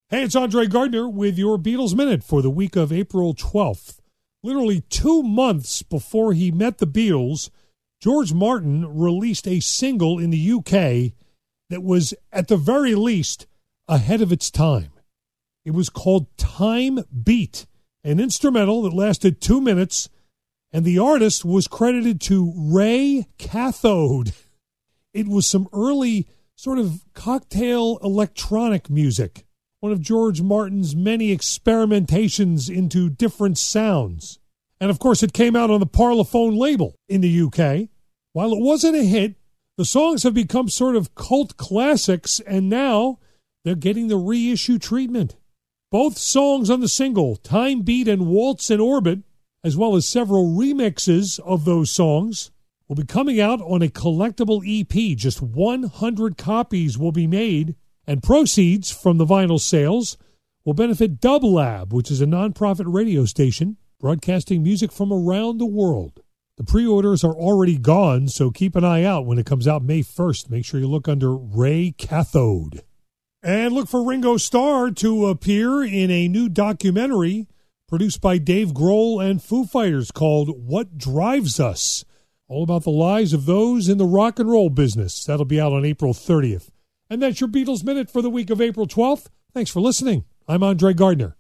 Hey, it's Andre Gardner with your Beatles Minute for the week of April 12th. Literally 2 months before he met the Beatles, George Martin released a single in the UK that was, at the very least, ahead of its time. It was called Time Beat, an instrumental that lasted 2 minutes, and the artist was credited to Ray Cathode. It was some early sort of cocktail electronic music, one of George Martin's many experimentations into different sounds. And of course, it came out on the Parlophone label in the UK. While it wasn't a hit, the songs have become sort of cult classics, and now they're getting the reissue treatment. Both songs on the single, Time Beat and Waltz in Orbit, as well as several remixes of those songs, will be coming out on a collectible EP. Just 100 copies will be made, and proceeds from the vinyl sales will benefit Dub Lab, which is a nonprofit radio station broadcasting music from around the world. The pre-orders are already gone, so keep an eye out when it comes out May 1st. Make sure you look under Ray Cathode. And look for Ringo Starr to appear in a new documentary produced by Dave Grohl and Foo Fighters called What Drives Us? All about the lives of those in the rock and roll business. That'll be out on April 30th. And that's your Beatles Minute for the week of April 12th. Thanks for listening. I'm Andre Gardner.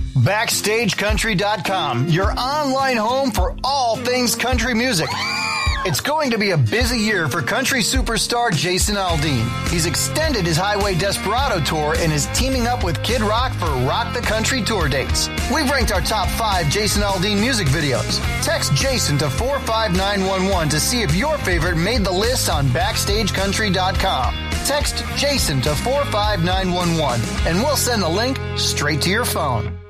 BackstageCountry.com, your online home for all things country music. It's going to be a busy year for country superstar Jason Aldean. He's extended his Highway Desperado tour and is teaming up with Kid Rock for Rock the Country tour dates. We've ranked our top 5 Jason Aldean music videos. Text Jason to 45911 to see if your favorite made the list on BackstageCountry.com. Text Jason to 45911 and we'll send the link straight to your phone.